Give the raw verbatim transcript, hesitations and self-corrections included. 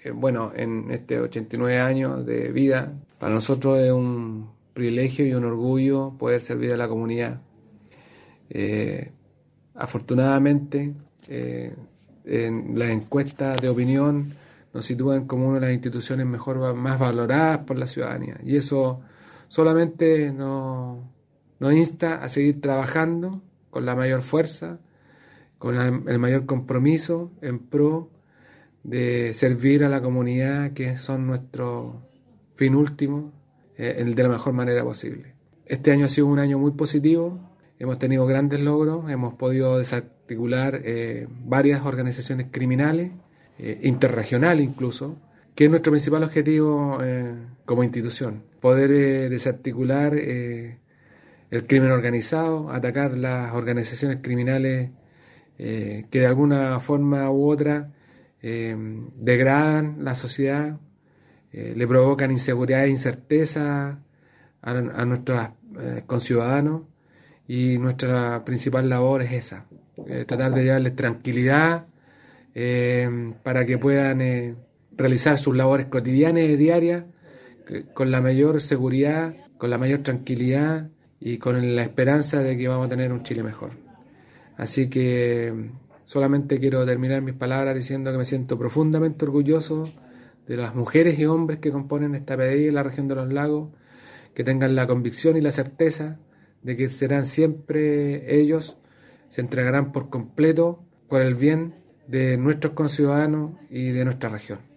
eh, bueno, en este ochenta y nueve años de vida, para nosotros es un privilegio y un orgullo poder servir a la comunidad. Eh, afortunadamente, eh, en las encuestas de opinión nos sitúan como una de las instituciones mejor, más valoradas por la ciudadanía. Y eso solamente nos, nos insta a seguir trabajando con la mayor fuerza, con la, el mayor compromiso en pro de servir a la comunidad, que son nuestro fin último, eh, de la mejor manera posible. Este año ha sido un año muy positivo, hemos tenido grandes logros, hemos podido desarticular eh, varias organizaciones criminales, eh, interregionales incluso, que es nuestro principal objetivo eh, como institución, poder eh, desarticular eh, el crimen organizado, atacar las organizaciones criminales eh, que de alguna forma u otra eh, degradan la sociedad, eh, le provocan inseguridad e incerteza a, a nuestros eh, conciudadanos, y nuestra principal labor es esa, eh, tratar de darles tranquilidad eh, para que puedan eh, realizar sus labores cotidianas y diarias eh, con la mayor seguridad, con la mayor tranquilidad y con la esperanza de que vamos a tener un Chile mejor. Así que solamente quiero terminar mis palabras diciendo que me siento profundamente orgulloso de las mujeres y hombres que componen esta P D I en la región de los lagos, que tengan la convicción y la certeza de que serán siempre ellos, se entregarán por completo por el bien de nuestros conciudadanos y de nuestra región.